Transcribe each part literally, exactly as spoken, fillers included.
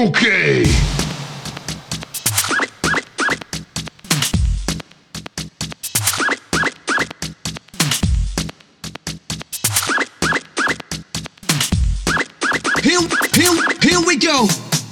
Okay. Here, here, here we go.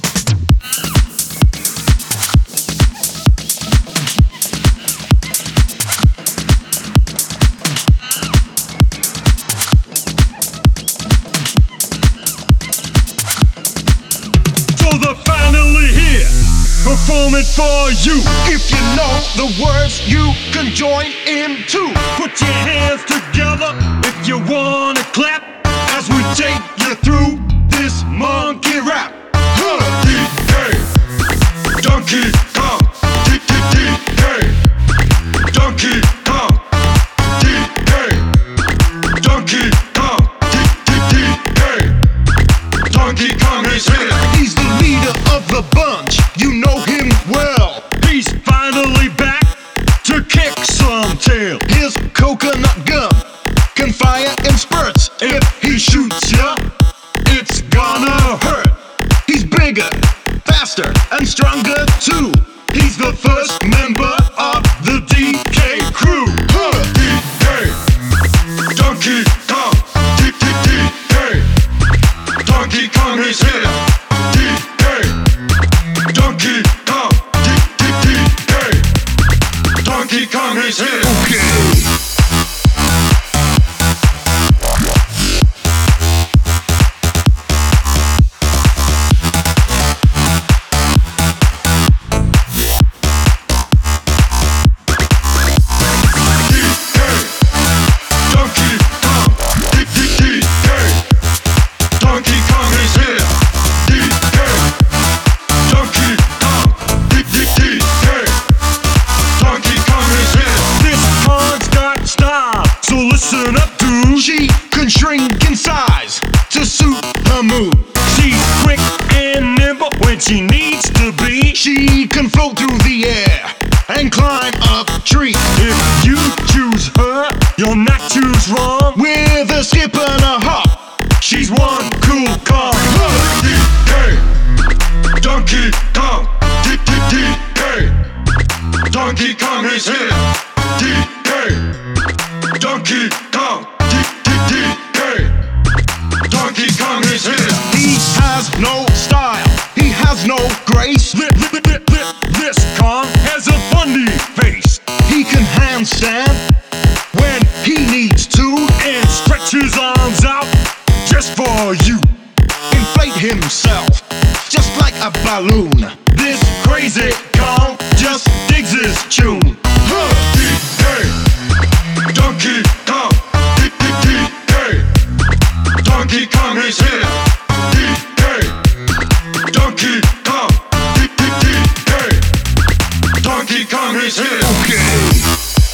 So they're finally here, performing for you. If you know the words, you can join in too. Put your hands together if you wanna clap as we take you through this monkey rap. Huh. D K, Donkey Kong, D D D K, Donkey Kong, D K, Donkey Kong, D D D K, Donkey Kong is here. He's the leader of the bunch, you know him well. He's finally back to kick some tail. His coconut gun can fire in spurts. If he shoots ya, it's gonna hurt. He's bigger, faster, and stronger too. He's the first member of the D K crew. Huh. D K, Donkey Kong, D D D K, Donkey Kong is here. D K, Donkey Kong, D D D K, Donkey Kong is here. Okay. Listen up, dude. She can shrink in size to suit her mood. She's quick and nimble when she needs to be. She can float through the air and climb up trees. If you choose her, you'll not choose wrong. With a skip and a hop, She's one cool car. Huh. D K, Donkey Kong, D D D K, Donkey Kong is here. D K, Donkey Kong, D D D K, Donkey Kong is here. he has no style, he has no grace. Li- li- li- li- This Kong has a funny face He can handstand when he needs to. and stretch his arms out just for you. Inflate himself just like a balloon. This crazy Kong just digs his tune. Huh. D K, Donkey Kong, D D D K, Donkey Kong is here. D K, Donkey Kong, D D D K, Donkey Kong is here. Okay.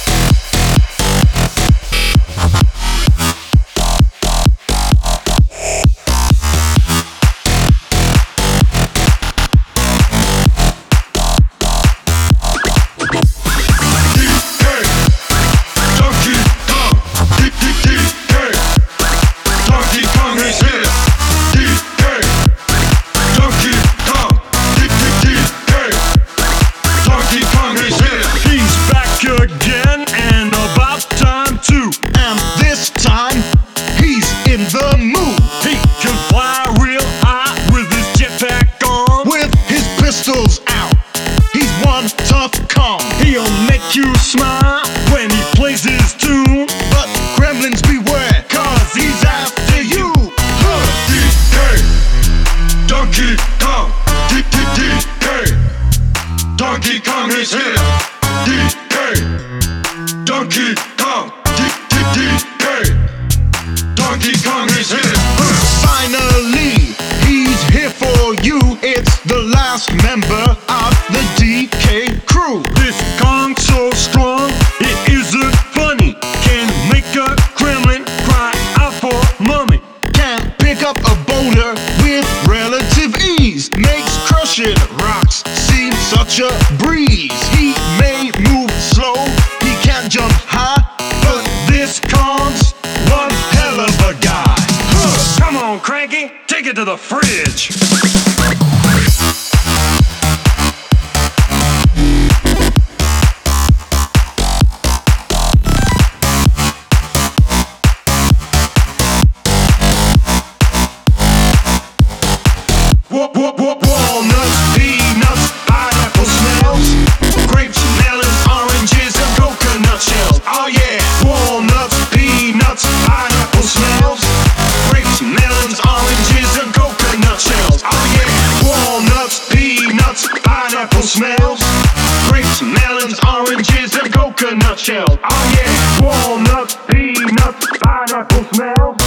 pistols out. He's one tough Kong. He'll make you smile when he plays his tune. But gremlins beware, cause he's after you. Huh. D K, Donkey Kong, D D D K, Donkey Kong is here. D K, Donkey Kong, D D D K, Donkey Kong is here. Finally, he's here for you. It's the last member of the D K crew. This Kong's so strong, it isn't funny. Can make a gremlin cry out for mommy. Can pick up a boulder with relative ease. Makes crushing rocks seem such a breeze. He may move slow, he can't jump high, But this Kong's one hell of a guy. Come on, Cranky, take it to the fridge. wa- wa- wa- walnuts, peanuts, pineapple smells, grapes, melons, oranges, and coconut shells. Oh yeah, walnuts, peanuts, pineapple smells, grapes, melons, oranges, and coconut shells. Oh yeah, walnuts, peanuts, pineapple smells, grapes, melons, oranges, and coconut shells. Oh yeah, walnuts, peanuts, pineapple smells,